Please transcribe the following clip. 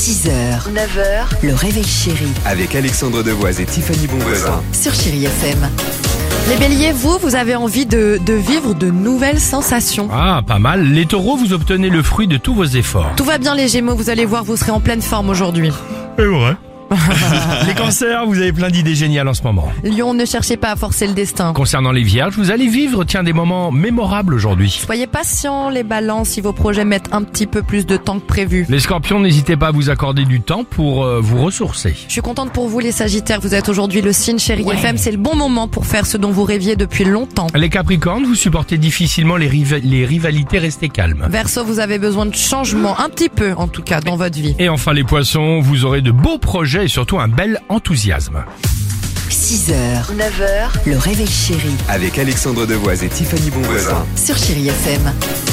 6h, 9h, le réveil chéri Avec Alexandre Devoise et Tiffany Bonvoisin. sur Chéri FM. Les béliers, vous avez envie de vivre de nouvelles sensations. Ah, pas mal. Les taureaux, vous obtenez le fruit de tous vos efforts. Tout va bien les gémeaux, vous allez voir, vous serez en pleine forme aujourd'hui. C'est vrai. Les cancers, vous avez plein d'idées géniales en ce moment. Lion, ne cherchez pas à forcer le destin. Concernant les vierges, vous allez vivre, des moments mémorables aujourd'hui. Soyez patients les balances si vos projets mettent un petit peu plus de temps que prévu. Les scorpions, n'hésitez pas à vous accorder du temps pour vous ressourcer. Je suis contente pour vous les sagittaires, vous êtes aujourd'hui le signe Chéri FM, c'est le bon moment pour faire ce dont vous rêviez depuis longtemps. Les capricornes, vous supportez difficilement les rivalités, restez calmes. Verseau, vous avez besoin de changement, un petit peu en tout cas dans votre vie. Et enfin les poissons, vous aurez de beaux projets et surtout un bel enthousiasme. 6h, 9h, le réveil chéri Avec Alexandre Devoise et Tiffany Bonvoisin. sur Chéri FM.